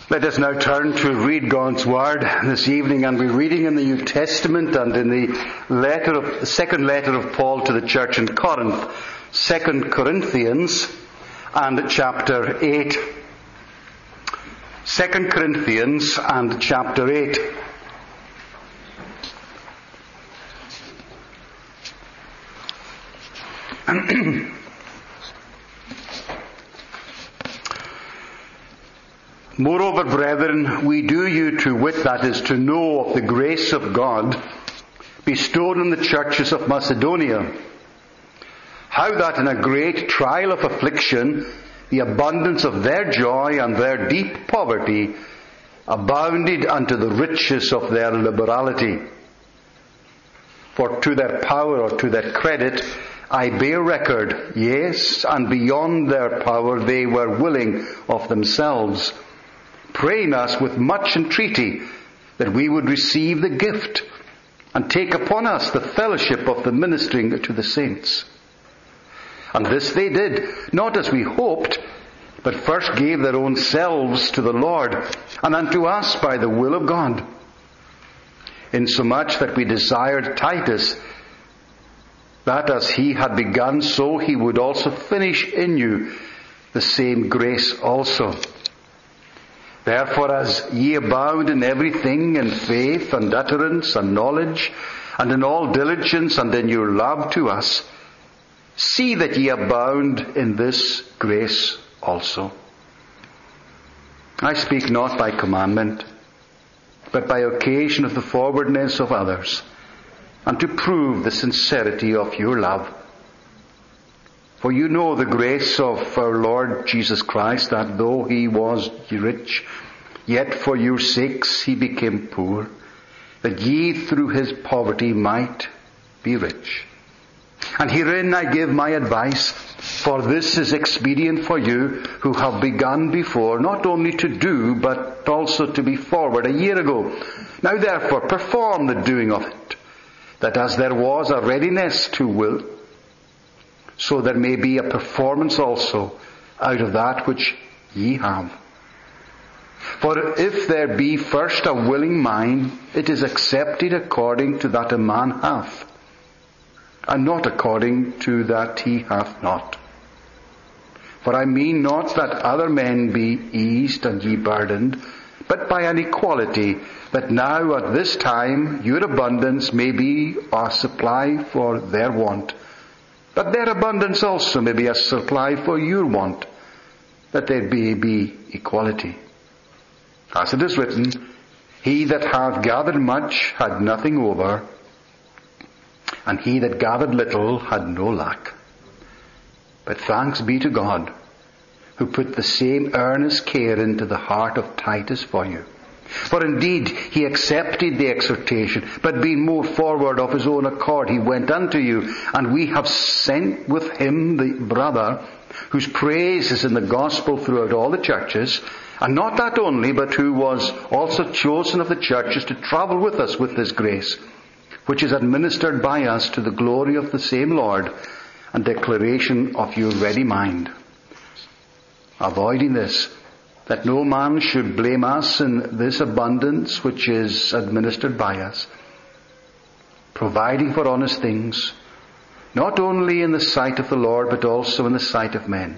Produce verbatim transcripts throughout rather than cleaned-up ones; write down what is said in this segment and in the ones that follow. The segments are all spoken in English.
Let us now turn to read God's Word this evening, and we're reading in the New Testament and in the letter of, the second letter of Paul to the church in Corinth, Second Corinthians and chapter eight. Second Corinthians and chapter eight. Moreover, brethren, we do you to wit, that is, to know of the grace of God bestowed on the churches of Macedonia, how that in a great trial of affliction, the abundance of their joy and their deep poverty abounded unto the riches of their liberality. For to their power or to their credit I bear record, yes, and beyond their power they were willing of themselves, praying us with much entreaty that we would receive the gift and take upon us the fellowship of the ministering to the saints. And this they did, not as we hoped, but first gave their own selves to the Lord, and unto us by the will of God, insomuch that we desired Titus, that as he had begun, so he would also finish in you the same grace also. Therefore, as ye abound in everything, in faith and utterance and knowledge, and in all diligence and in your love to us, see that ye abound in this grace also. I speak not by commandment, but by occasion of the forwardness of others, and to prove the sincerity of your love. For you know the grace of our Lord Jesus Christ, that though he was rich, yet for your sakes he became poor, that ye through his poverty might be rich. And herein I give my advice, for this is expedient for you who have begun before, not only to do, but also to be forward a year ago. Now therefore perform the doing of it, that as there was a readiness to will, so there may be a performance also out of that which ye have. For if there be first a willing mind, it is accepted according to that a man hath, and not according to that he hath not. For I mean not that other men be eased and ye burdened, but by an equality, that now at this time your abundance may be a supply for their want, but their abundance also may be a supply for your want, that there may be equality. As it is written, he that hath gathered much had nothing over, and he that gathered little had no lack. But thanks be to God, who put the same earnest care into the heart of Titus for you. For indeed he accepted the exhortation, but being more forward of his own accord, he went unto you, and we have sent with him the brother, whose praise is in the gospel throughout all the churches, and not that only, but who was also chosen of the churches to travel with us with this grace, which is administered by us to the glory of the same Lord, and declaration of your ready mind. Avoiding this, that no man should blame us in this abundance which is administered by us, providing for honest things, not only in the sight of the Lord, but also in the sight of men.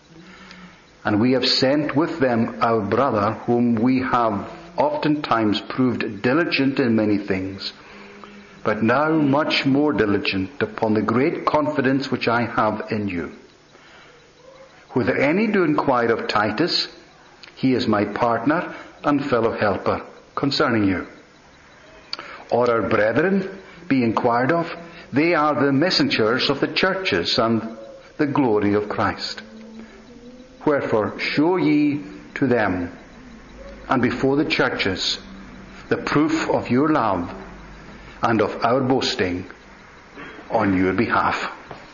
And we have sent with them our brother, whom we have oftentimes proved diligent in many things, but now much more diligent upon the great confidence which I have in you. Whether any do inquire of Titus, he is my partner and fellow helper concerning you. Or our brethren be inquired of, they are the messengers of the churches and the glory of Christ. Wherefore show ye to them and before the churches the proof of your love and of our boasting on your behalf.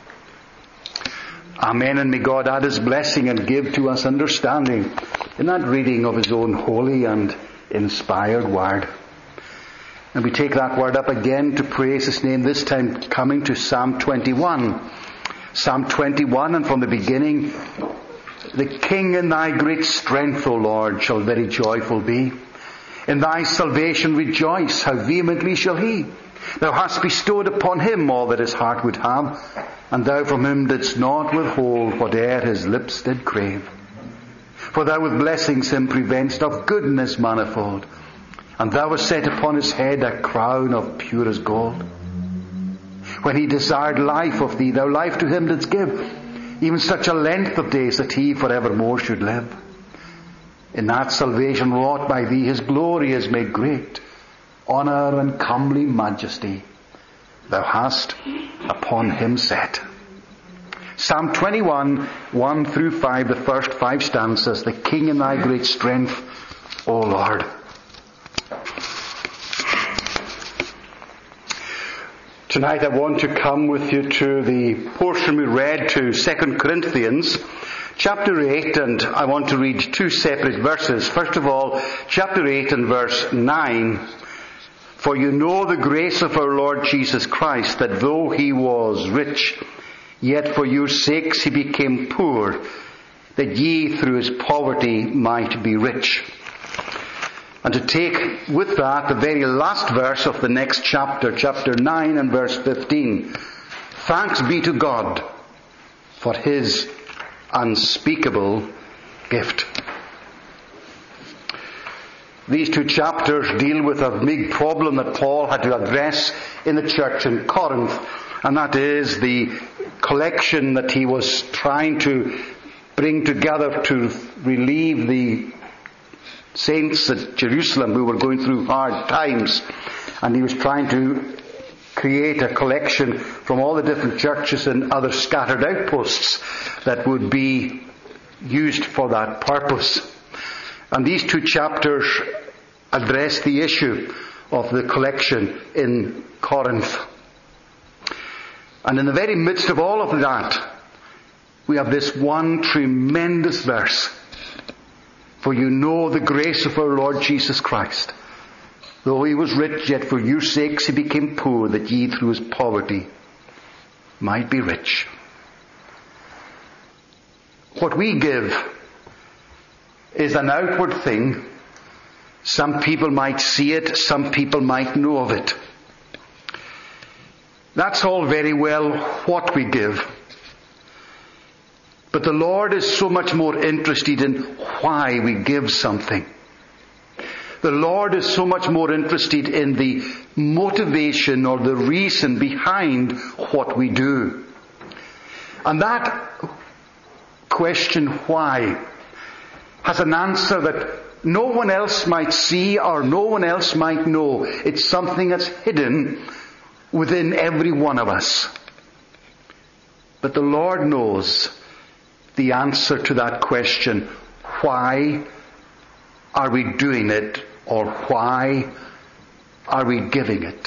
Amen. And may God add his blessing and give to us understanding in that reading of his own holy and inspired word. And we take that word up again to praise his name, this time coming to Psalm twenty-one. Psalm twenty-one, and from the beginning The King in thy great strength, O Lord, shall very joyful be. In thy salvation rejoice, how vehemently shall he. Thou hast bestowed upon him all that his heart would have, and thou from him didst not withhold whate'er his lips did crave. For thou with blessings him preventst of goodness manifold, and thou hast set upon his head a crown of purest gold. When he desired life of thee, thou life to him didst give, even such a length of days that he for evermore should live. In that salvation wrought by thee, his glory is made great. Honour and comely majesty thou hast upon him set. Psalm twenty-one, one through five, the first five stanzas. The King in thy great strength, O Lord. Tonight I want to come with you to the portion we read to Second Corinthians chapter eight, and I want to read two separate verses. First of all, chapter eight and verse nine. For you know the grace of our Lord Jesus Christ, that though he was rich, yet for your sakes he became poor, that ye through his poverty might be rich. And to take with that the very last verse of the next chapter, chapter nine and verse fifteen. Thanks be to God for his unspeakable gift. These two chapters deal with a big problem that Paul had to address in the church in Corinth, and that is the collection that he was trying to bring together to relieve the saints at Jerusalem who were going through hard times. And he was trying to create a collection from all the different churches and other scattered outposts that would be used for that purpose. And these two chapters address the issue of the collection in Corinth. And in the very midst of all of that, we have this one tremendous verse. For you know the grace of our Lord Jesus Christ. Though he was rich, yet for your sakes he became poor, that ye through his poverty might be rich. What we give is an outward thing. Some people might see it, some people might know of it. That's all very well what we give. But the Lord is so much more interested in why we give something. The Lord is so much more interested in the motivation or the reason behind what we do. And that question, why, has an answer that no one else might see or no one else might know. It's something that's hidden within every one of us. But the Lord knows the answer to that question. Why are we doing it, or why are we giving it?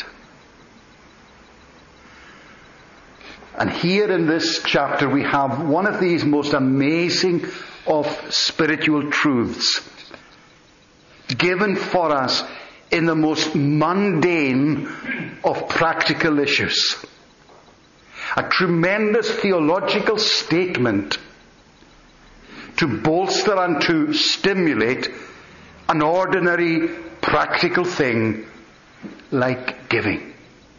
And here in this chapter we have one of these most amazing of spiritual truths given for us in the most mundane of practical issues. A tremendous theological statement to bolster and to stimulate an ordinary practical thing like giving.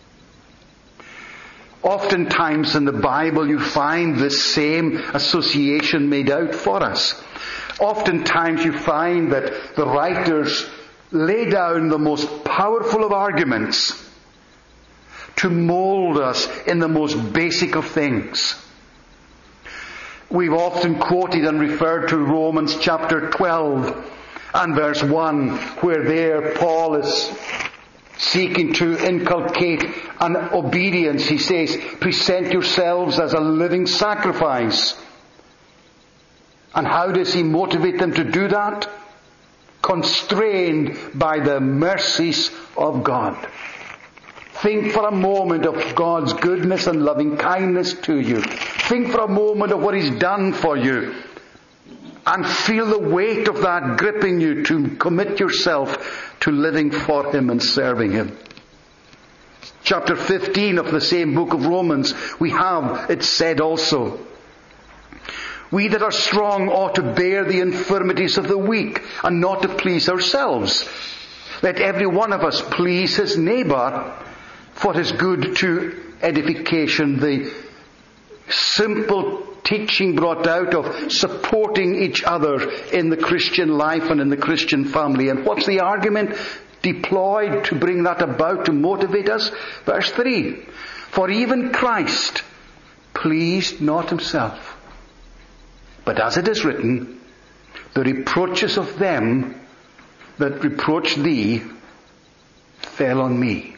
Oftentimes in the Bible you find this same association made out for us. Oftentimes you find that the writers lay down the most powerful of arguments to mold us in the most basic of things. We've often quoted and referred to Romans chapter twelve and verse one, where there Paul is seeking to inculcate an obedience. He says, present yourselves as a living sacrifice. And how does he motivate them to do that? Constrained by the mercies of God. Think for a moment of God's goodness and loving kindness to you. Think for a moment of what he's done for you. And feel the weight of that gripping you to commit yourself to living for him and serving him. Chapter fifteen of the same book of Romans, we have it said also, We that are strong ought to bear the infirmities of the weak and not to please ourselves. Let every one of us please his neighbour for his good to edification. The simple teaching brought out of supporting each other in the Christian life and in the Christian family. And what's the argument deployed to bring that about, to motivate us? Verse three. For even Christ pleased not himself, but as it is written, the reproaches of them that reproach thee fell on me.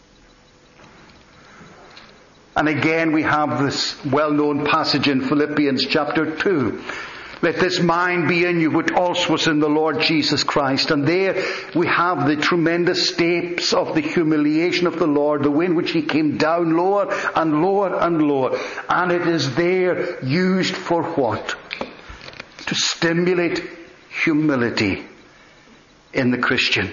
And again we have this well-known passage in Philippians chapter two. Let this mind be in you which also was in the Lord Jesus Christ. And there we have the tremendous steps of the humiliation of the Lord, the way in which he came down lower and lower and lower. And it is there used for what? To stimulate humility in the Christian.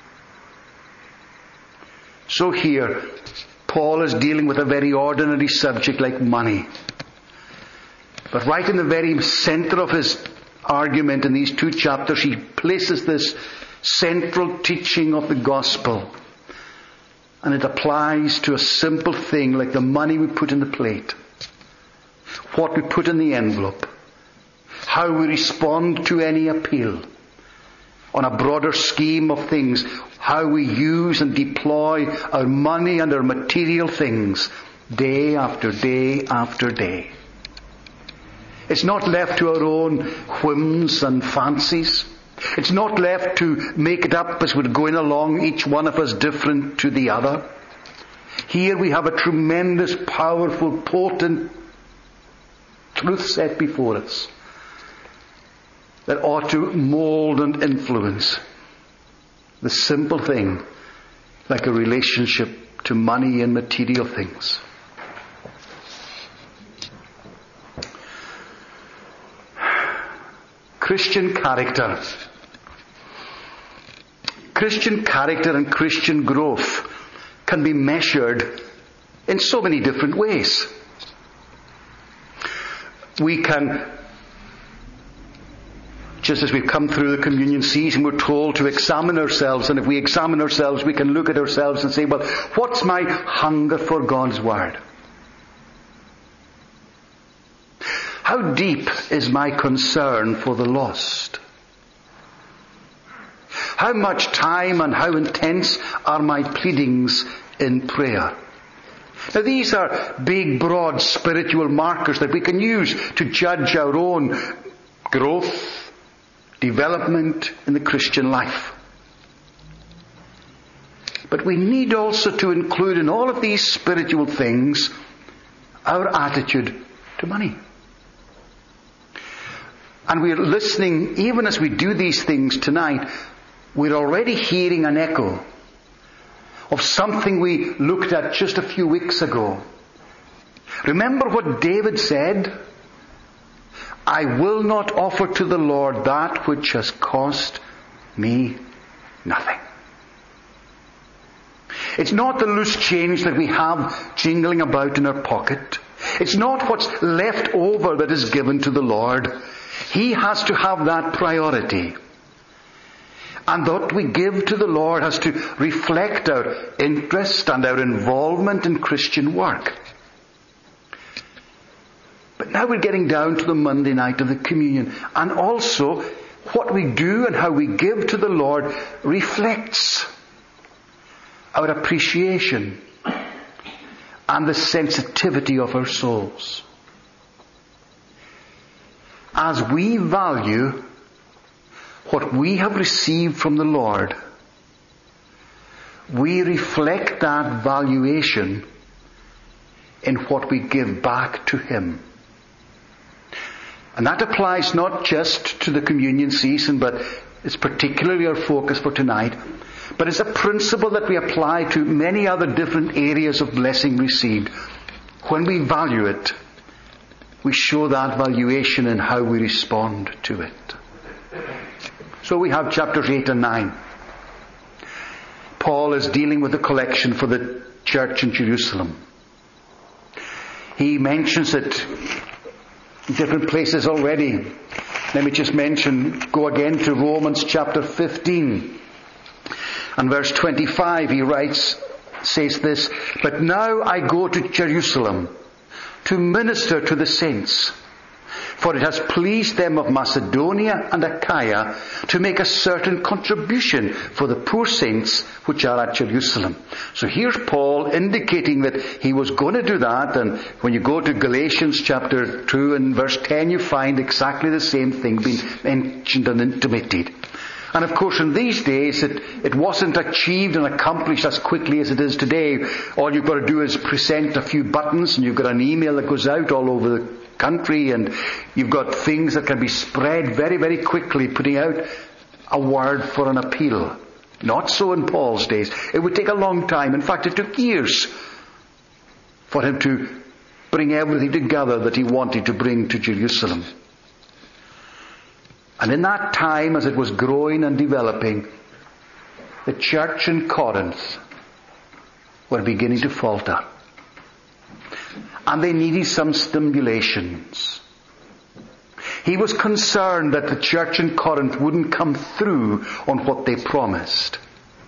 So here, Paul is dealing with a very ordinary subject like money. But right in the very center of his argument in these two chapters, he places this central teaching of the gospel. And it applies to a simple thing like the money we put in the plate, what we put in the envelope, how we respond to any appeal. On a broader scheme of things, how we use and deploy our money and our material things day after day after day. It's not left to our own whims and fancies. It's not left to make it up as we're going along, each one of us different to the other. Here we have a tremendous, powerful, potent truth set before us that ought to mold and influence the simple thing like a relationship to money and material things. Christian character. Christian character and Christian growth can be measured in so many different ways. We can, just as we've come through the communion season, we're told to examine ourselves, and if we examine ourselves, we can look at ourselves and say, well, what's my hunger for God's Word? How deep is my concern for the lost? How much time and how intense are my pleadings in prayer? Now these are big, broad spiritual markers that we can use to judge our own growth, development in the Christian life. But we need also to include in all of these spiritual things our attitude to money. And we're listening, even as we do these things tonight, we're already hearing an echo of something we looked at just a few weeks ago. Remember what David said? I will not offer to the Lord that which has cost me nothing. It's not the loose change that we have jingling about in our pocket. It's not what's left over that is given to the Lord. He has to have that priority. And what we give to the Lord has to reflect our interest and our involvement in Christian work. But now we're getting down to the Monday night of the communion. And also, what we do and how we give to the Lord reflects our appreciation and the sensitivity of our souls. As we value what we have received from the Lord, we reflect that valuation in what we give back to Him. And that applies not just to the communion season, but it's particularly our focus for tonight. But it's a principle that we apply to many other different areas of blessing received. When we value it, we show that valuation in how we respond to it. So we have chapters eight and nine. Paul is dealing with the collection for the church in Jerusalem. He mentions it different places already. Let me just mention, go again to Romans chapter fifteen. And verse twenty-five, he writes, says this, "But now I go to Jerusalem to minister to the saints. For it has pleased them of Macedonia and Achaia to make a certain contribution for the poor saints which are at Jerusalem." So here's Paul indicating that he was going to do that. And when you go to Galatians chapter two and verse ten, you find exactly the same thing being mentioned and intimated. And of course in these days it, it wasn't achieved and accomplished as quickly as it is today. All you've got to do is present a few buttons and you've got an email that goes out all over the country, and you've got things that can be spread very, very quickly, putting out a word for an appeal. Not so in Paul's days. It would take a long time. In fact, it took years for him to bring everything together that he wanted to bring to Jerusalem. And in that time, as it was growing and developing, the church in Corinth were beginning to falter. And they needed some stimulations. He was concerned that the church in Corinth wouldn't come through on what they promised.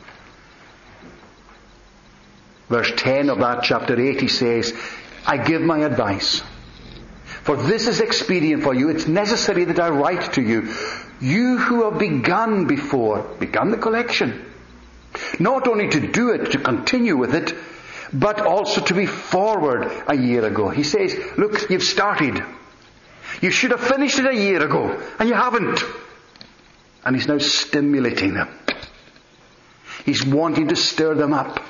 Verse ten of that chapter eight, he says, "I give my advice. For this is expedient for you. It's necessary that I write to you. You who have begun before, begun the collection. Not only to do it, to continue with it, but also to be forward a year ago." He says, look, you've started. You should have finished it a year ago, and you haven't. And he's now stimulating them. He's wanting to stir them up.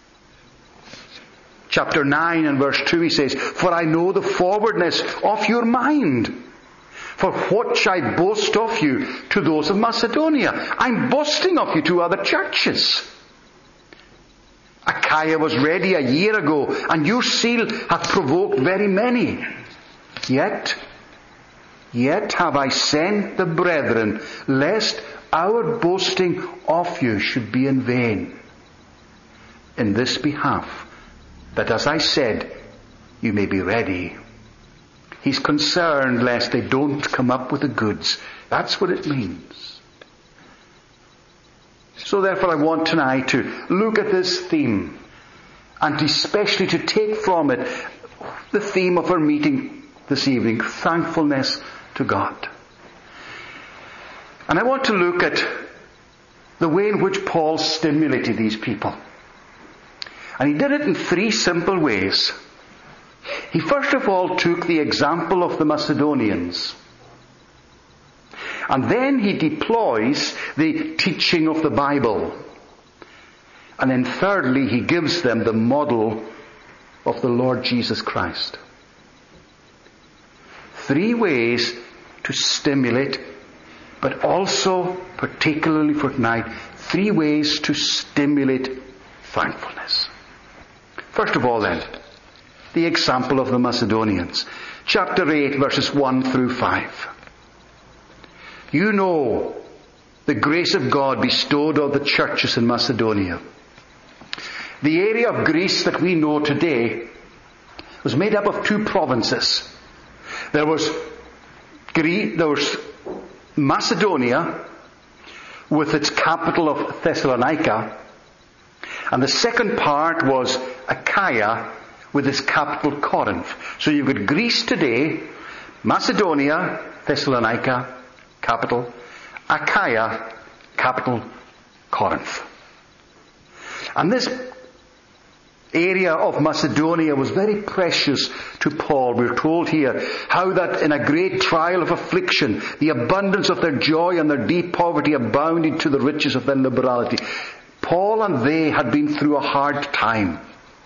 Chapter nine and verse two, he says, "For I know the forwardness of your mind. For what shall I boast of you to those of Macedonia? I'm boasting of you to other churches. Achaia was ready a year ago, and your zeal hath provoked very many. Yet, yet have I sent the brethren, lest our boasting of you should be in vain. In this behalf, that as I said, you may be ready." He's concerned lest they don't come up with the goods. That's what it means. So therefore I want tonight to look at this theme, and especially to take from it the theme of our meeting this evening, thankfulness to God. And I want to look at the way in which Paul stimulated these people. And he did it in three simple ways. He first of all took the example of the Macedonians. And then he deploys the teaching of the Bible. And then thirdly, he gives them the model of the Lord Jesus Christ. Three ways to stimulate, but also, particularly for tonight, three ways to stimulate thankfulness. First of all then, the example of the Macedonians. Chapter eight, verses one through five. "You know the grace of God bestowed on the churches in Macedonia. The area of Greece that we know today was made up of two provinces. There was Greece, there was Macedonia with its capital of Thessalonica, and the second part was Achaia with its capital Corinth. So you've got Greece today, Macedonia, Thessalonica, capital, Achaia, capital, Corinth. And this area of Macedonia was very precious to Paul. We're told here how that in a great trial of affliction, the abundance of their joy and their deep poverty abounded to the riches of their liberality. Paul and they had been through a hard time.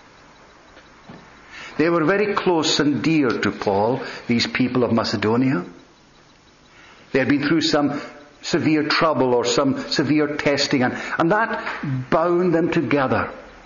They were very close and dear to Paul, these people of Macedonia. They had been through some severe trouble or some severe testing, and, and that bound them together.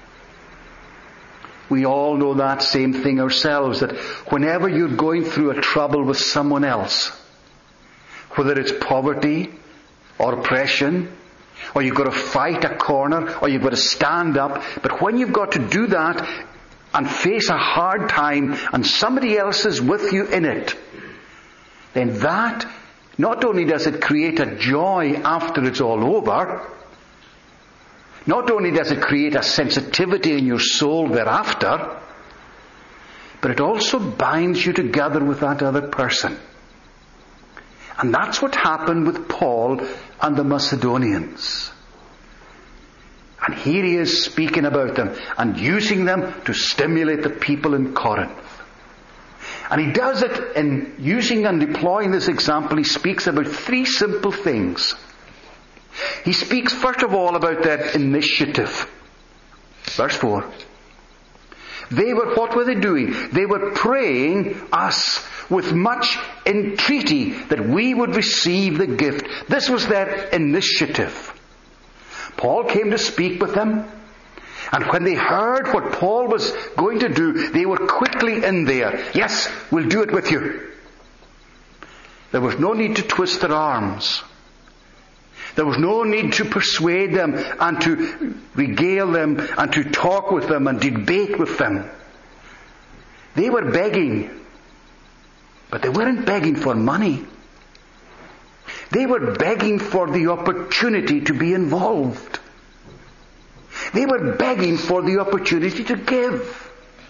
We all know that same thing ourselves, that whenever you're going through a trouble with someone else, whether it's poverty or oppression, or you've got to fight a corner, or you've got to stand up, but when you've got to do that and face a hard time and somebody else is with you in it, then that, not only does it create a joy after it's all over, not only does it create a sensitivity in your soul thereafter, but it also binds you together with that other person. And that's what happened with Paul and the Macedonians. And here he is speaking about them and using them to stimulate the people in Corinth. And he does it in using and deploying this example. He speaks about three simple things. He speaks first of all about their initiative. Verse four. They were, what were they doing? They were praying us with much entreaty that we would receive the gift. This was their initiative. Paul came to speak with them. And when they heard what Paul was going to do, they were quickly in there. Yes, we'll do it with you. There was no need to twist their arms. There was no need to persuade them and to regale them and to talk with them and debate with them. They were begging. But they weren't begging for money. They were begging for the opportunity to be involved. They were begging for the opportunity to give.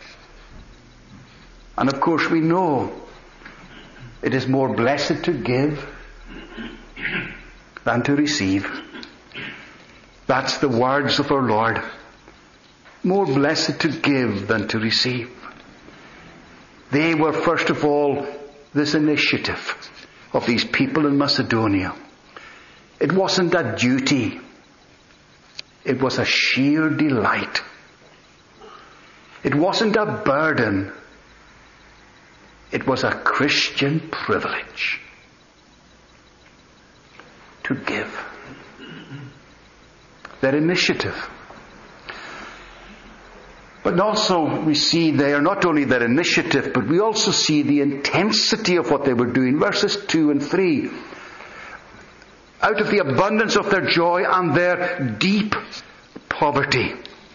And of course we know it is more blessed to give than to receive. That's the words of our Lord. More blessed to give than to receive. They were first of all this initiative of these people in Macedonia. It wasn't a duty. It was a sheer delight. It wasn't a burden. It was a Christian privilege to give. Their initiative. But also we see there not only their initiative, but we also see the intensity of what they were doing. Verses two and three. Out of the abundance of their joy and their deep poverty.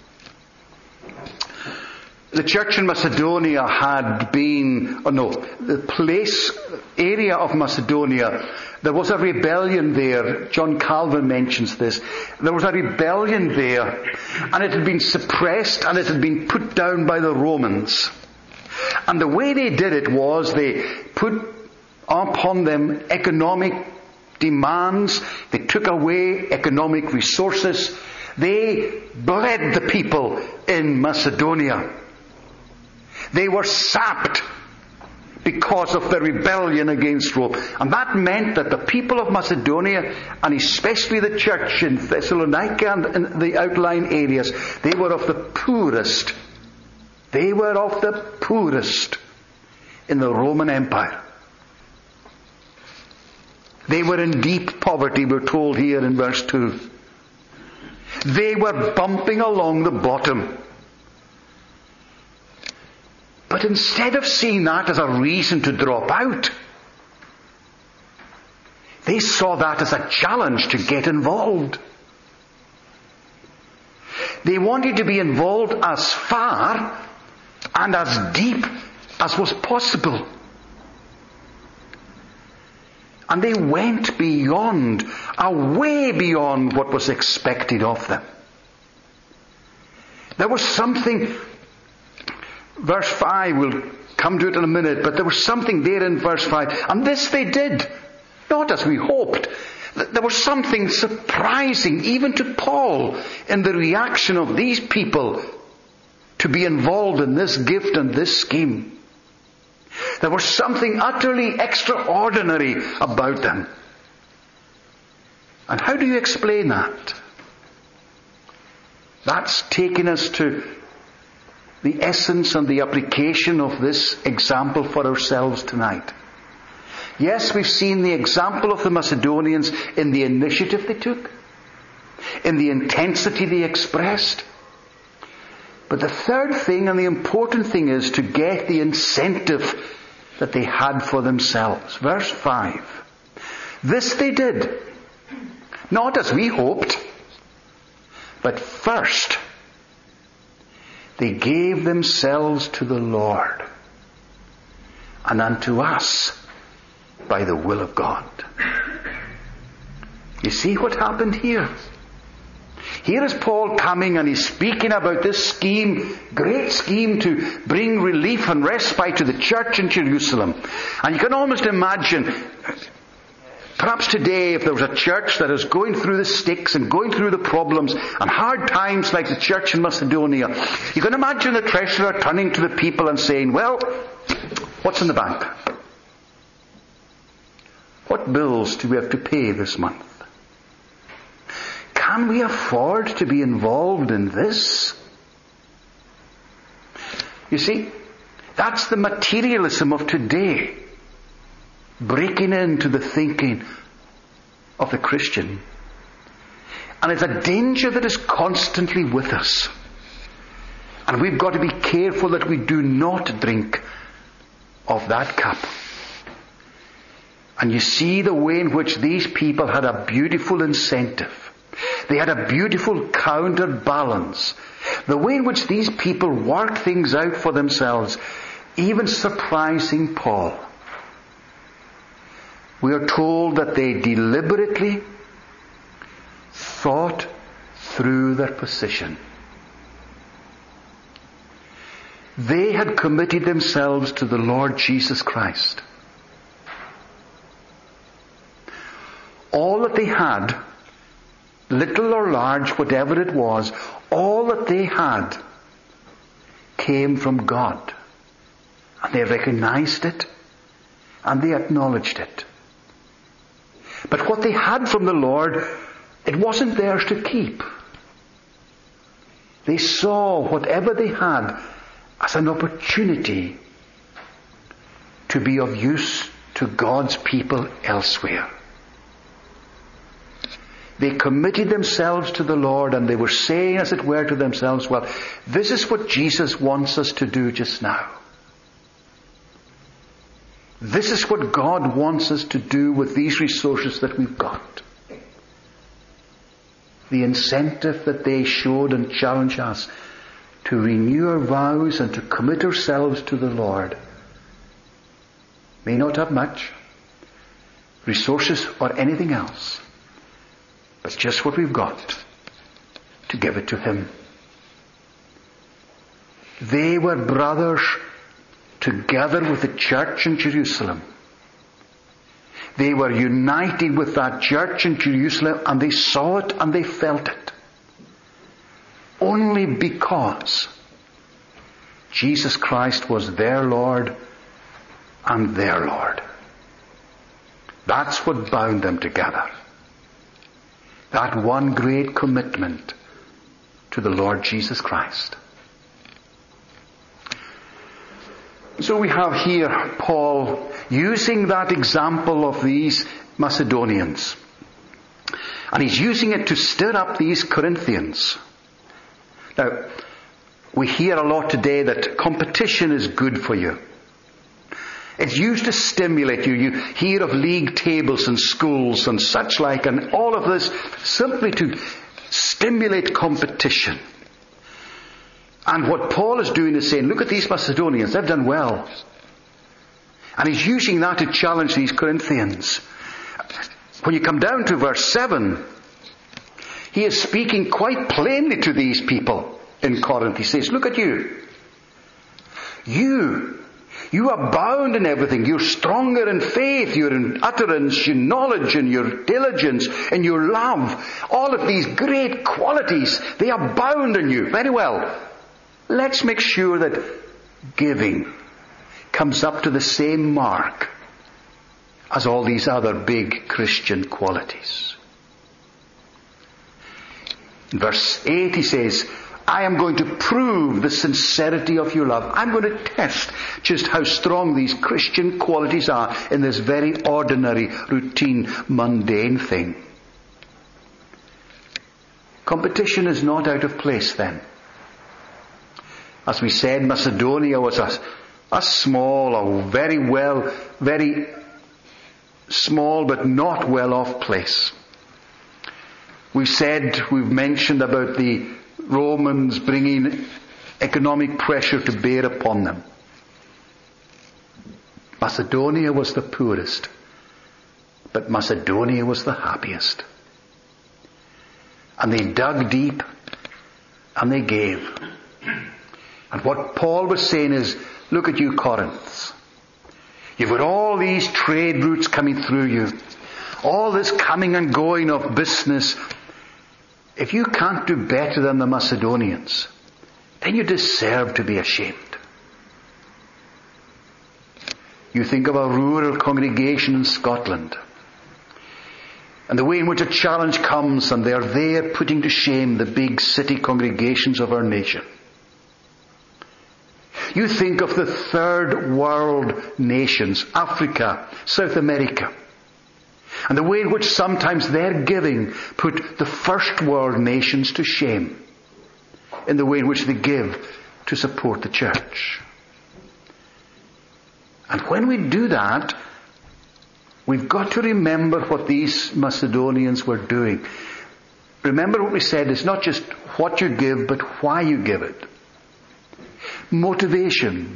The church in Macedonia had been, oh no, the place, area of Macedonia, there was a rebellion there. John Calvin mentions this. There was a rebellion there, and it had been suppressed and it had been put down by the Romans. And the way they did it was they put upon them economic demands. They took away economic resources. They bled the people in Macedonia. They were sapped because of their rebellion against Rome. And that meant that the people of Macedonia, and especially the church in Thessalonica and in the outlying areas, they were of the poorest. They were of the poorest in the Roman Empire. They were in deep poverty, we're told here in verse two. They were bumping along the bottom. But instead of seeing that as a reason to drop out, they saw that as a challenge to get involved. They wanted to be involved as far and as deep as was possible. And they went beyond, uh, way beyond what was expected of them. There was something, verse five, we'll come to it in a minute, but there was something there in verse five. And this they did, not as we hoped. There was something surprising, even to Paul, in the reaction of these people to be involved in this gift and this scheme. There was something utterly extraordinary about them. And how do you explain that? That's taking us to the essence and the application of this example for ourselves tonight. Yes, we've seen the example of the Macedonians in the initiative they took, in the intensity they expressed. But the third thing and the important thing is to get the incentive that they had for themselves. Verse five. This they did, not as we hoped, but first they gave themselves to the Lord and unto us by the will of God. You see what happened here? Here is Paul coming and he's speaking about this scheme, great scheme to bring relief and respite to the church in Jerusalem. And you can almost imagine, perhaps today, if there was a church that is going through the sticks and going through the problems and hard times like the church in Macedonia, you can imagine the treasurer turning to the people and saying, well, what's in the bank? What bills do we have to pay this month? Can we afford to be involved in this? You see, that's the materialism of today, breaking into the thinking of the Christian. And it's a danger that is constantly with us. And we've got to be careful that we do not drink of that cup. And you see the way in which these people had a beautiful incentive. They had a beautiful counterbalance. The way in which these people worked things out for themselves, even surprising Paul. We are told that they deliberately thought through their position. They had committed themselves to the Lord Jesus Christ. All that they had, little or large, whatever it was, all that they had came from God. And they recognized it and they acknowledged it. But what they had from the Lord, it wasn't theirs to keep. They saw whatever they had as an opportunity to be of use to God's people elsewhere. They committed themselves to the Lord and they were saying, as it were, to themselves, well, this is what Jesus wants us to do just now. This is what God wants us to do with these resources that we've got. The incentive that they showed and challenged us to renew our vows and to commit ourselves to the Lord may not have much resources or anything else, but just what we've got to give it to Him. They were brothers together with the church in Jerusalem. They were united with that church in Jerusalem and they saw it and they felt it. Only because Jesus Christ was their Lord and their Lord. That's what bound them together. That one great commitment to the Lord Jesus Christ. So we have here Paul using that example of these Macedonians. And he's using it to stir up these Corinthians. Now, we hear a lot today that competition is good for you. It's used to stimulate you. You hear of league tables in schools and such like, and all of this simply to stimulate competition. And what Paul is doing is saying, look at these Macedonians, they've done well. And he's using that to challenge these Corinthians. When you come down to verse seven, he is speaking quite plainly to these people in Corinth. He says, look at you. You, you abound in everything. You're stronger in faith, you're in utterance, in knowledge, in your diligence, in your love. All of these great qualities, they abound in you. Very well. Let's make sure that giving comes up to the same mark as all these other big Christian qualities. In verse eight he says, I am going to prove the sincerity of your love. I'm going to test just how strong these Christian qualities are in this very ordinary, routine, mundane thing. Competition is not out of place then. As we said, Macedonia was a, a small, a very well, very small but not well off place. We've said, we've mentioned about the Romans bringing economic pressure to bear upon them. Macedonia was the poorest But Macedonia was the happiest. And they dug deep and they gave. And what Paul was saying is, look at you Corinth. You've got all these trade routes coming through you. All this coming and going of business. If you can't do better than the Macedonians, then you deserve to be ashamed. You think of a rural congregation in Scotland, and the way in which a challenge comes, and they are there putting to shame the big city congregations of our nation. You think of the third world nations, Africa, South America, and the way in which sometimes their giving put the first world nations to shame in the way in which they give to support the church. And when we do that, we've got to remember what these Macedonians were doing. Remember what we said, it's not just what you give, but why you give it. Motivation.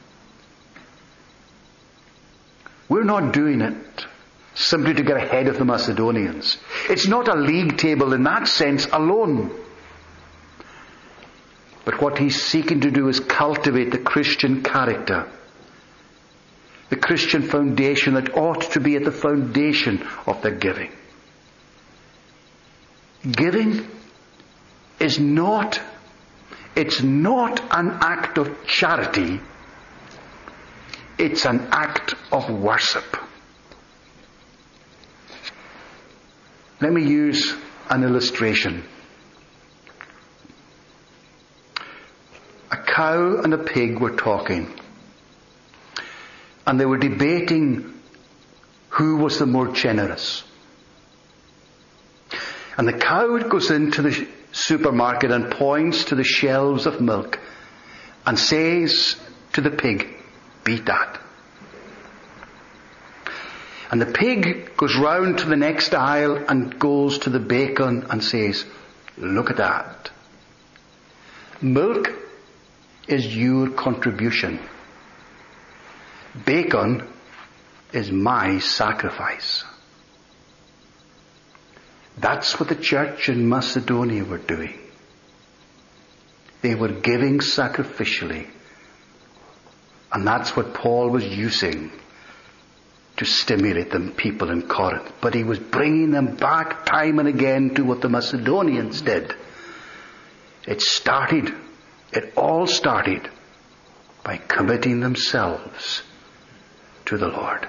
We're not doing it simply to get ahead of the Macedonians. It's not a league table in that sense alone. But what he's seeking to do is cultivate the Christian character. The Christian foundation that ought to be at the foundation of their giving. Giving is not, it's not an act of charity. It's an act of worship. Let me use an illustration. A cow and a pig were talking. And they were debating who was the more generous. And the cow goes into the supermarket and points to the shelves of milk and says to the pig, beat that. And the pig goes round to the next aisle and goes to the bacon and says, look at that. Milk is your contribution. Bacon is my sacrifice. That's what the church in Macedonia were doing. They were giving sacrificially. And that's what Paul was using to stimulate the people in Corinth. But he was bringing them back time and again to what the Macedonians did. It started, it all started by committing themselves to the Lord.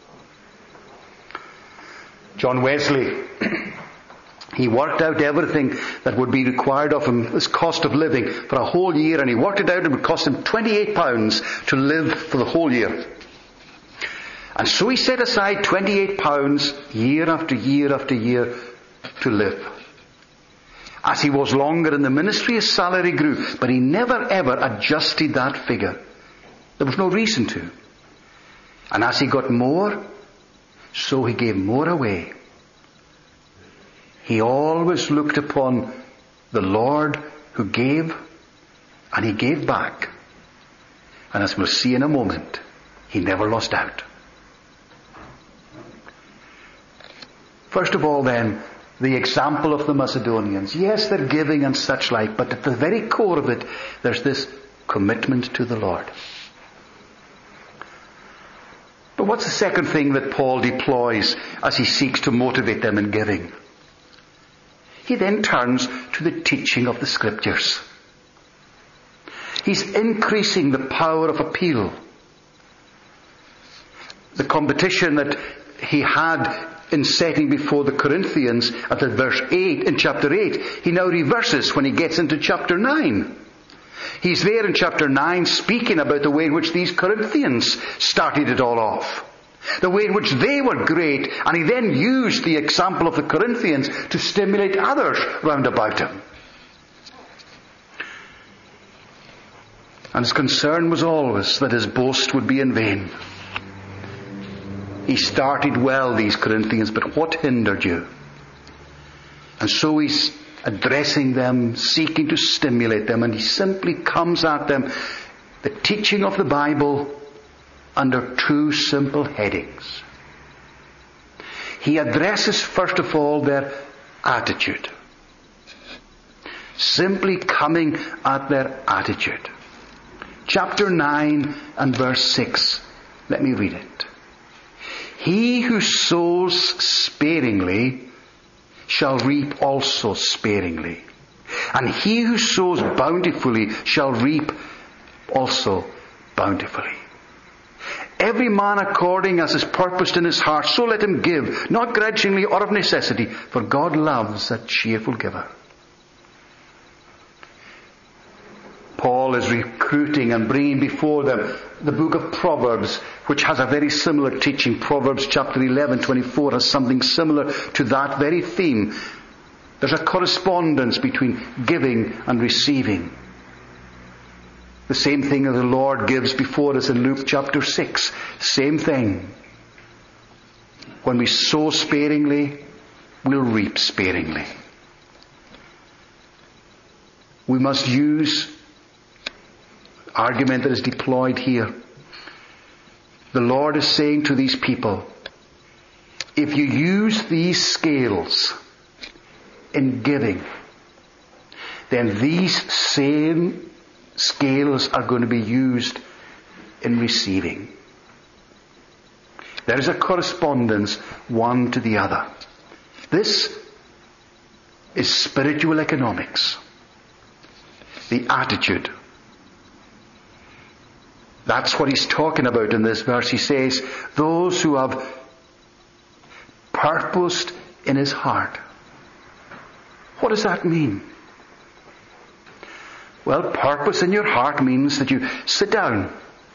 John Wesley, he worked out everything that would be required of him, his cost of living for a whole year, and he worked it out. It would cost him twenty-eight pounds to live for the whole year. And so he set aside twenty-eight pounds year after year after year to live. As he was longer in the ministry, his salary grew, but he never ever adjusted that figure. There was no reason to. And as he got more, so he gave more away. He always looked upon the Lord who gave, and he gave back. And as we'll see in a moment, he never lost out. First of all then, the example of the Macedonians. Yes, they're giving and such like, but at the very core of it, there's this commitment to the Lord. But what's the second thing that Paul deploys as he seeks to motivate them in giving? He then turns to the teaching of the Scriptures. He's increasing the power of appeal. The competition that he had in setting before the Corinthians at the verse eight, in chapter eight, he now reverses when he gets into chapter nine. He's there in chapter nine speaking about the way in which these Corinthians started it all off. The way in which they were great, and he then used the example of the Corinthians to stimulate others round about him. And his concern was always that his boast would be in vain. He started well, these Corinthians, but what hindered you? And so he's addressing them, seeking to stimulate them, and he simply comes at them, the teaching of the Bible, under two simple headings. he addresses first of all their attitude. Simply coming at their attitude. Chapter nine and verse six. Let me read it. He who sows sparingly shall reap also sparingly. And he who sows bountifully shall reap also bountifully. Every man according as is purposed in his heart, so let him give, not grudgingly or of necessity, for God loves a cheerful giver. Paul is recruiting and bringing before them the book of Proverbs, which has a very similar teaching. Proverbs chapter eleven, twenty-four has something similar to that very theme. There's a correspondence between giving and receiving. The same thing that the Lord gives before us in Luke chapter six. Same thing. When we sow sparingly, we'll reap sparingly. We must use argument that is deployed here. The Lord is saying to these people, if you use these scales in giving, then these same scales are going to be used in receiving. There is a correspondence one to the other. This is spiritual economics. The attitude. That's what he's talking about in this verse. He says, those who have purposed in his heart. What does that mean? Well, purpose in your heart means that you sit down.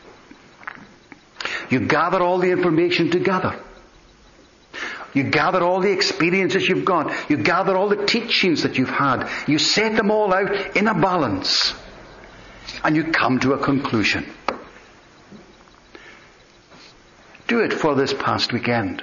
You gather all the information together. You gather all the experiences you've got. You gather all the teachings that you've had. You set them all out in a balance. And you come to a conclusion. Do it for this past weekend.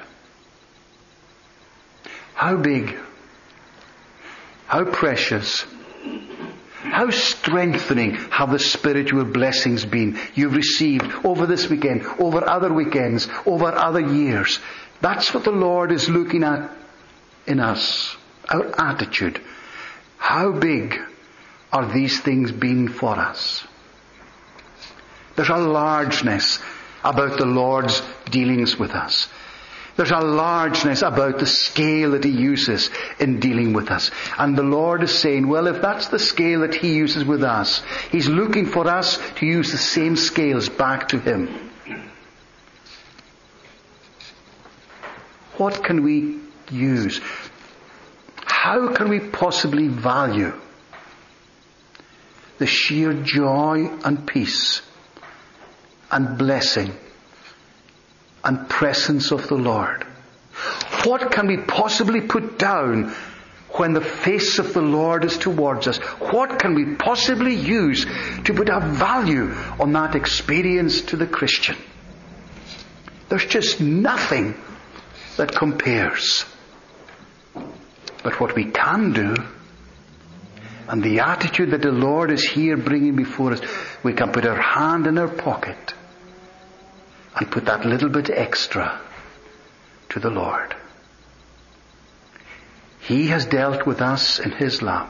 How big, how precious, how strengthening have the spiritual blessings been you've received over this weekend, over other weekends, over other years. That's what the Lord is looking at in us. Our attitude. How big are these things been for us? There's a largeness about the Lord's dealings with us. There's a largeness about the scale that He uses in dealing with us. And the Lord is saying, well, if that's the scale that He uses with us, He's looking for us to use the same scales back to Him. What can we use? How can we possibly value the sheer joy and peace and blessing and presence of the Lord? What can we possibly put down when the face of the Lord is towards us? What can we possibly use to put a value on that experience to the Christian? There's just nothing that compares. But what we can do, and the attitude that the Lord is here bringing before us, we can put our hand in our pocket and put that little bit extra to the Lord. He has dealt with us in His love.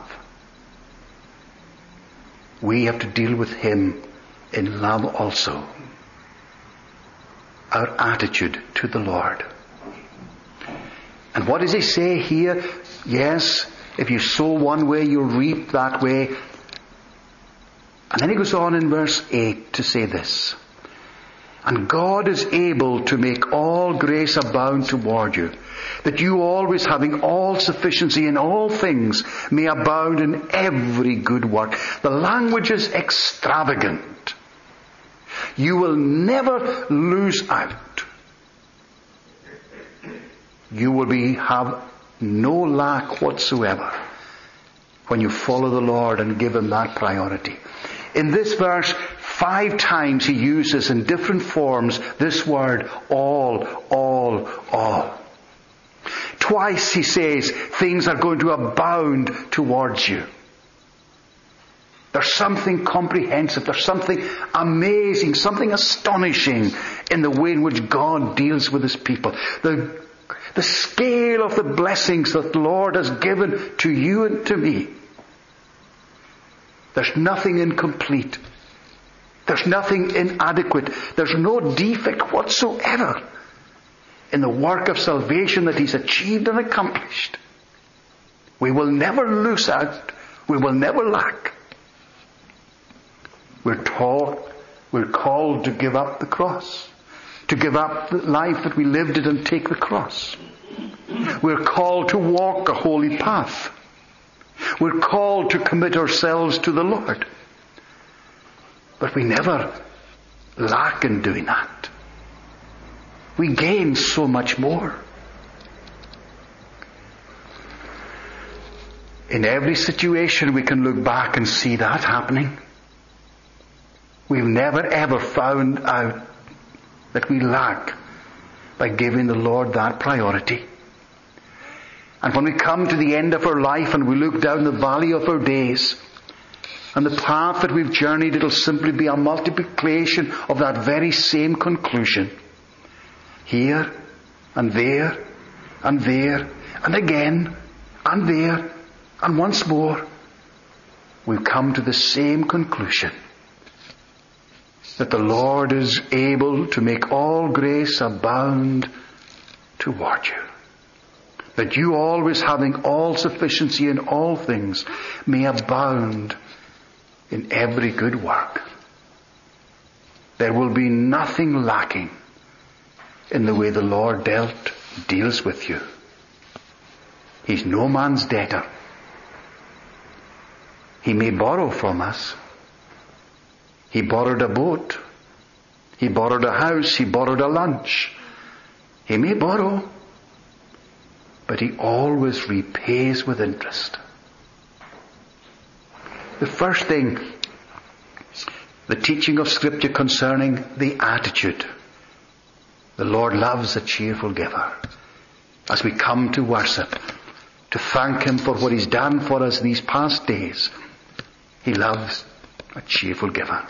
We have to deal with Him in love also. Our attitude to the Lord. And what does He say here? Yes, if you sow one way, you'll reap that way. And then He goes on in verse eight to say this. And God is able to make all grace abound toward you, that you always having all sufficiency in all things may abound in every good work. The language is extravagant. You will never lose out. You will be, have no lack whatsoever when you follow the Lord and give Him that priority. In this verse, five times He uses in different forms this word, all, all, all. Twice He says things are going to abound towards you. There's something comprehensive, there's something amazing, something astonishing in the way in which God deals with His people. The, The scale of the blessings that the Lord has given to you and to me. There's nothing incomplete. There's nothing inadequate. There's no defect whatsoever in the work of salvation that He's achieved and accomplished. We will never lose out. We will never lack. We're taught, we're called to give up the cross. To give up the life that we lived it and take the cross. We're called to walk a holy path. We're called to commit ourselves to the Lord. But we never lack in doing that. We gain so much more. In every situation we can look back and see that happening. We've never ever found out that we lack by giving the Lord that priority. And when we come to the end of our life and we look down the valley of our days, and the path that we've journeyed, it'll simply be a multiplication of that very same conclusion. Here, and there, and there, and again, and there, and once more, we've come to the same conclusion. That the Lord is able to make all grace abound toward you. That you always, having all sufficiency in all things, may abound in every good work. There will be nothing lacking in the way the Lord dealt, deals with you. He's no man's debtor. He may borrow from us. He borrowed a boat. He borrowed a house. He borrowed a lunch. He may borrow, but He always repays with interest. The first thing, the teaching of Scripture concerning the attitude. The Lord loves a cheerful giver. As we come to worship, to thank Him for what He's done for us these past days, He loves a cheerful giver.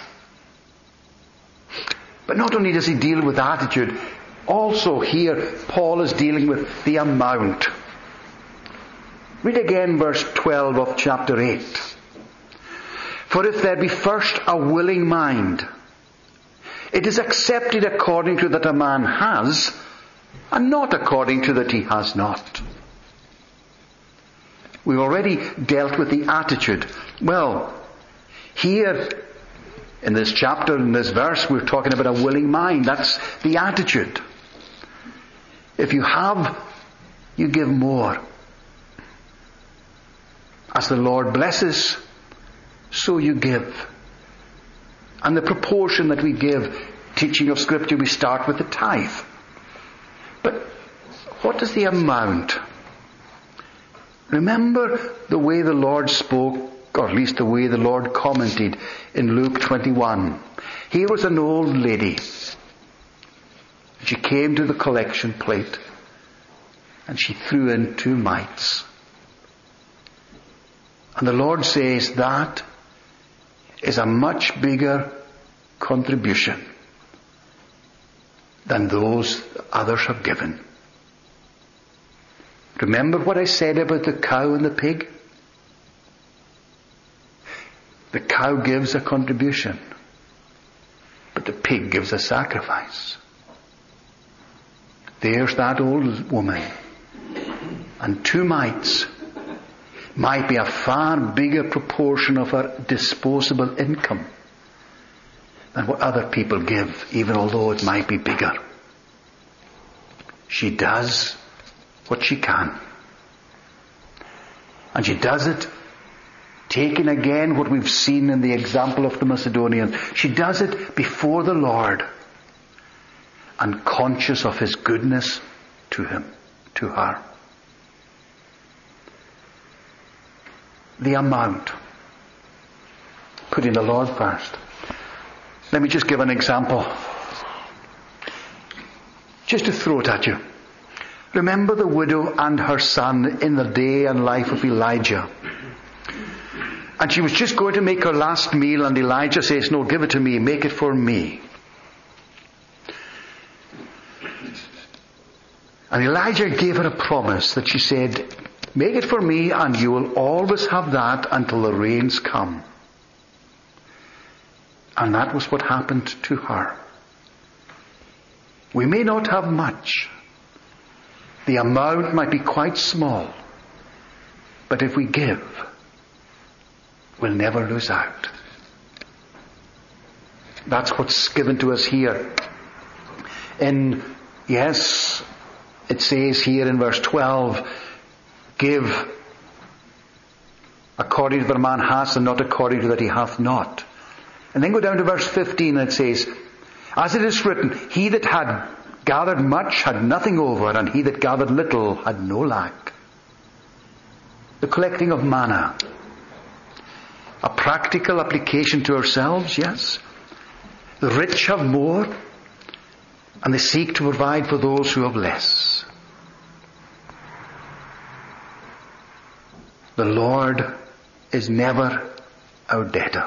But not only does He deal with attitude, also here Paul is dealing with the amount. Read again verse twelve of chapter eight. For if there be first a willing mind, it is accepted according to that a man has, and not according to that he has not. We've already dealt with the attitude. Well, here in this chapter, in this verse, we're talking about a willing mind. That's the attitude. If you have, you give more. As the Lord blesses, so you give. And the proportion that we give, teaching of Scripture, we start with the tithe. But what is the amount? Remember the way the Lord spoke, or at least the way the Lord commented in Luke twenty-one. Here was an old lady. She came to the collection plate and she threw in two mites. And the Lord says that is a much bigger contribution than those others have given. Remember what I said about the cow and the pig? The cow gives a contribution, but the pig gives a sacrifice. There's that old woman. And two mites might be a far bigger proportion of her disposable income than what other people give, even although it might be bigger. She does what she can. And she does it, taking again what we've seen in the example of the Macedonians. She does it before the Lord and conscious of His goodness to him, to her. The amount. Putting the Lord first. Let me just give an example. Just to throw it at you. Remember the widow and her son in the day and life of Elijah. And she was just going to make her last meal, and Elijah says, no, give it to me, make it for me. And Elijah gave her a promise that she said, make it for me and you will always have that until the rains come. And that was what happened to her. We may not have much. The amount might be quite small. But if we give, we'll never lose out. That's what's given to us here. In, yes, it says here in verse twelve, give according to that a man has and not according to that he hath not. And then go down to verse fifteen and it says, as it is written, he that had gathered much had nothing over, and he that gathered little had no lack. The collecting of manna. A practical application to ourselves, yes. The rich have more, and they seek to provide for those who have less. The Lord is never our debtor.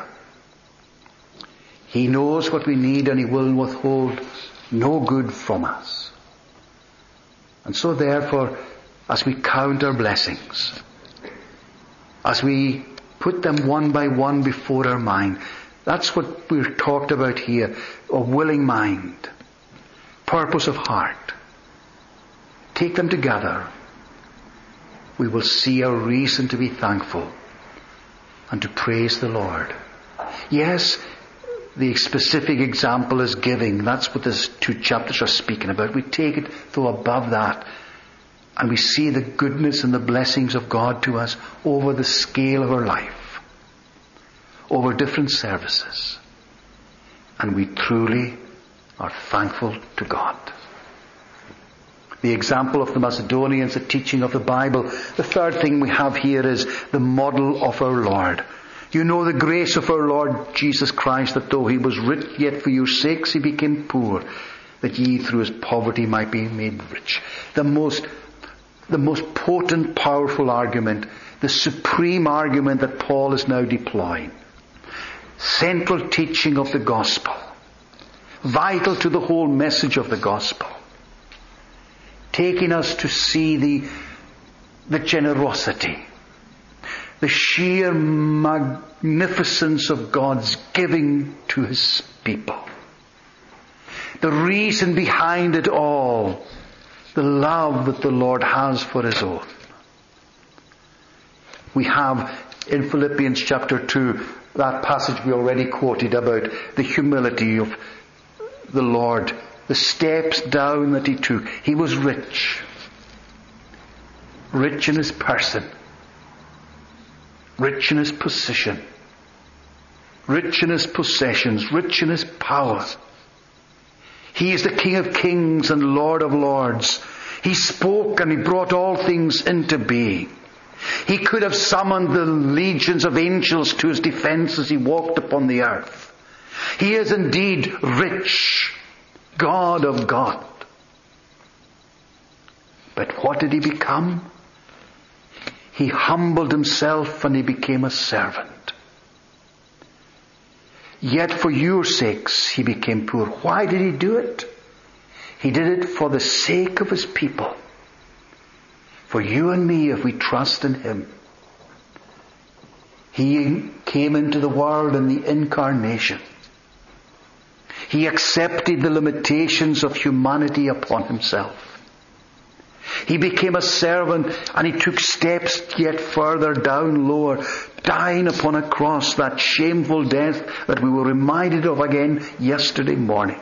He knows what we need and He will withhold no good from us. And so therefore, as we count our blessings, as we put them one by one before our mind, that's what we're talked about here. A willing mind, purpose of heart. Take them together. We will see a reason to be thankful and to praise the Lord. Yes, the specific example is giving. That's what these two chapters are speaking about. We take it though above that, and we see the goodness and the blessings of God to us over the scale of our life, over different services. And we truly are thankful to God. The example of the Macedonians, the teaching of the Bible. The third thing we have here is the model of our Lord. You know the grace of our Lord Jesus Christ, that though He was rich, yet for your sakes He became poor, that ye through His poverty might be made rich. The most, the most potent, powerful argument, the supreme argument that Paul is now deploying. Central teaching of the gospel. Vital to the whole message of the gospel. Taking us to see the, the generosity, the sheer magnificence of God's giving to His people. The reason behind it all, the love that the Lord has for His own. We have in Philippians chapter two, that passage we already quoted about the humility of the Lord, the steps down that He took. He was rich. Rich in His person. Rich in His position. Rich in His possessions. Rich in His power. He is the King of kings and Lord of lords. He spoke and He brought all things into being. He could have summoned the legions of angels to His defense as He walked upon the earth. He is indeed rich, God of God. But what did He become? He humbled Himself and He became a servant. Yet for your sakes He became poor. Why did He do it? He did it for the sake of His people. For you and me, if we trust in Him. He came into the world in the incarnation. He accepted the limitations of humanity upon Himself. He became a servant and He took steps yet further down lower, dying upon a cross, that shameful death that we were reminded of again yesterday morning.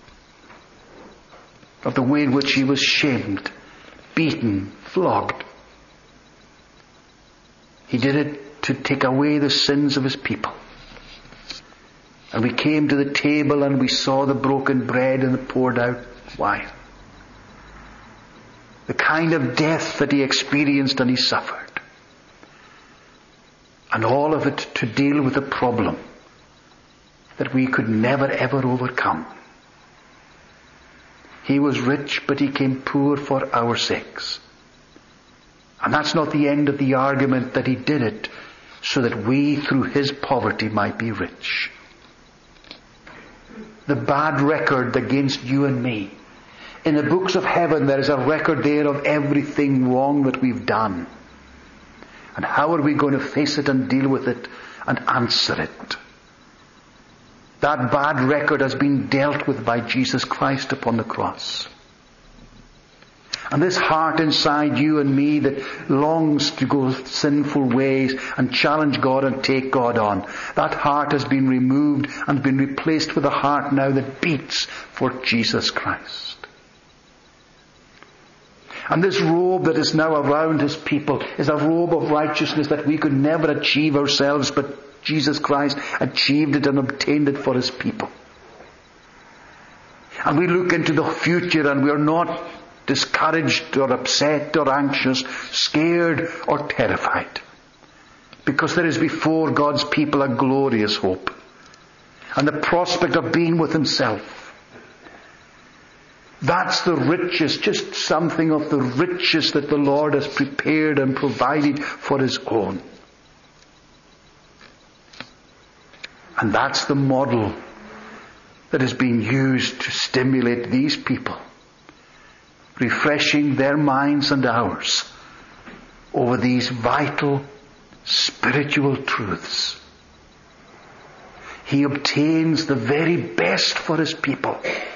Of the way in which He was shamed, beaten, flogged. He did it to take away the sins of His people. And we came to the table and we saw the broken bread and the poured out wine. The kind of death that He experienced and He suffered. And all of it to deal with a problem that we could never ever overcome. He was rich, but He came poor for our sakes. And that's not the end of the argument, that He did it so that we through His poverty might be rich. The bad record against you and me In the books of heaven there is a record there of everything wrong that we've done. And how are we going to face it and deal with it and answer it? That bad record has been dealt with by Jesus Christ upon the cross. And this heart inside you and me that longs to go sinful ways and challenge God and take God on, that heart has been removed and been replaced with a heart now that beats for Jesus Christ. And this robe that is now around His people is a robe of righteousness that we could never achieve ourselves, but Jesus Christ achieved it and obtained it for His people. And we look into the future and we are not discouraged or upset or anxious, scared or terrified. Because there is before God's people a glorious hope. And the prospect of being with Himself. That's the riches, just something of the riches that the Lord has prepared and provided for His own. And that's the model that is being used to stimulate these people, refreshing their minds and ours over these vital spiritual truths. He obtains the very best for His people.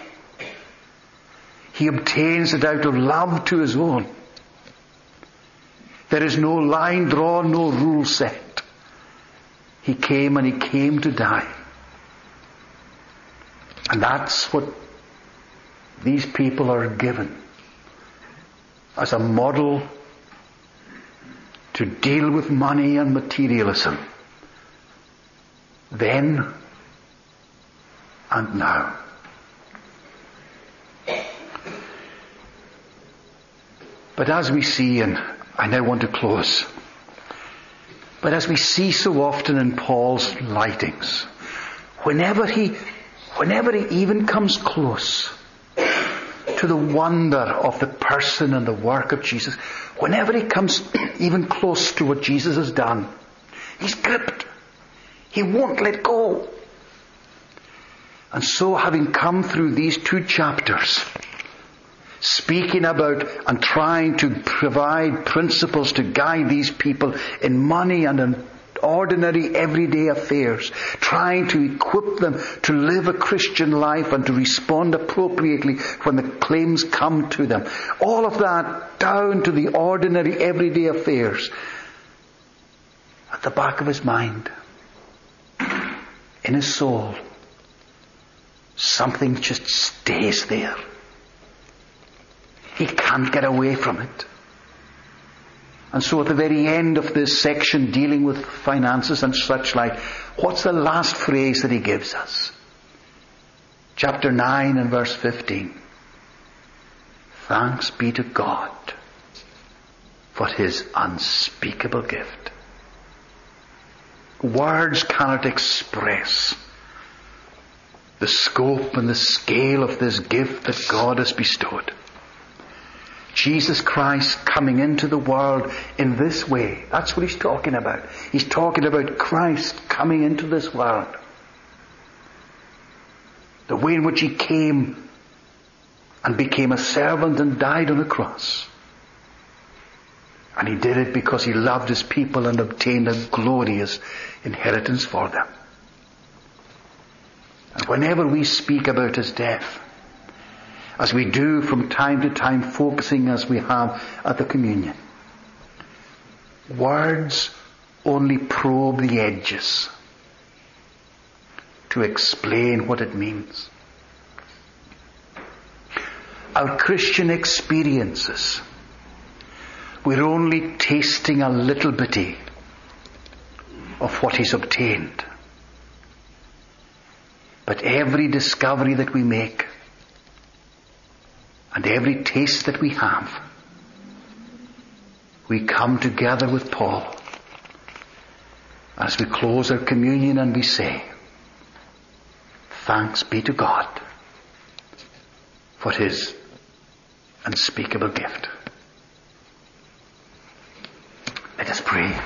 He obtains it out of love to His own. There is no line drawn, no rule set. He came and He came to die. And that's what these people are given as a model to deal with money and materialism. Then and now. But as we see, and I now want to close, but as we see so often in Paul's writings, whenever he, whenever he even comes close to the wonder of the person and the work of Jesus, whenever he comes even close to what Jesus has done, he's gripped. He won't let go. And so, having come through these two chapters, speaking about and trying to provide principles to guide these people in money and in ordinary everyday affairs, trying to equip them to live a Christian life and to respond appropriately when the claims come to them. All of that down to the ordinary everyday affairs. At the back of his mind, in his soul, something just stays there. He can't get away from it. And so at the very end of this section dealing with finances and such like, what's the last phrase that he gives us? Chapter nine and verse fifteen. Thanks be to God for His unspeakable gift. Words cannot express the scope and the scale of this gift that God has bestowed. Jesus Christ coming into the world in this way. That's what he's talking about. He's talking about Christ coming into this world. The way in which he came and became a servant and died on the cross. And he did it because he loved his people and obtained a glorious inheritance for them. And whenever we speak about his death, as we do from time to time, focusing as we have at the communion, words only probe the edges to explain what it means. Our Christian experiences, we're only tasting a little bitty of what he's obtained. But every discovery that we make, and every taste that we have, we come together with Paul as we close our communion and we say, thanks be to God for His unspeakable gift. Let us pray.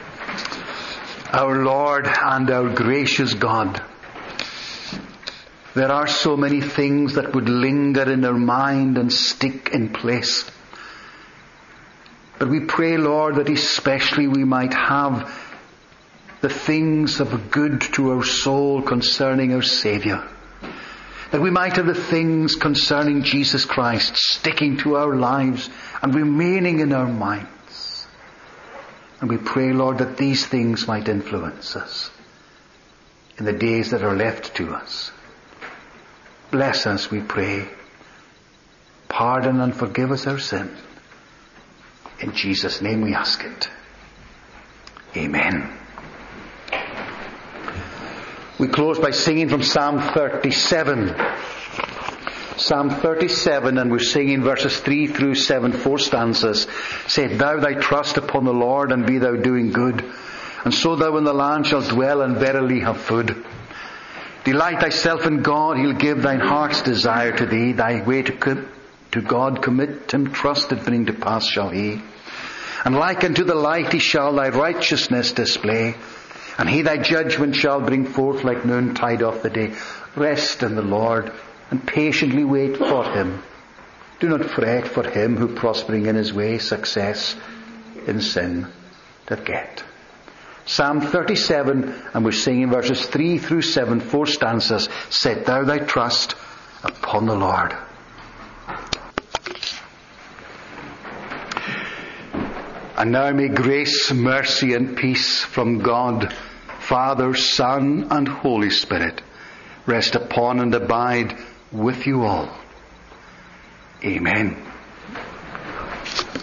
Our Lord and our gracious God, There are so many things that would linger in our mind and stick in place. But we pray, Lord, that especially we might have the things of good to our soul concerning our Saviour. That we might have the things concerning Jesus Christ sticking to our lives and remaining in our minds. And we pray, Lord, that these things might influence us in the days that are left to us. Bless us, we pray. Pardon and forgive us our sin. In Jesus' name we ask it. Amen. We close by singing from Psalm thirty-seven. Psalm thirty-seven, and we're singing verses three through seven, four stanzas. Set thou thy trust upon the Lord, and be thou doing good. And so thou in the land shalt dwell, and verily have food. Delight thyself in God, He'll give thine heart's desire to thee. Thy way to, com- to God commit, Him trusted bring to pass shall He. And like unto the light He shall thy righteousness display. And He thy judgment shall bring forth like noontide of the day. Rest in the Lord, and patiently wait for Him. Do not fret for him who prospering in his way success in sin doth get. Psalm thirty-seven, and we're singing verses three through seven, four stanzas. Set thou thy trust upon the Lord. And now may grace, mercy and peace from God, Father, Son and Holy Spirit rest upon and abide with you all. Amen.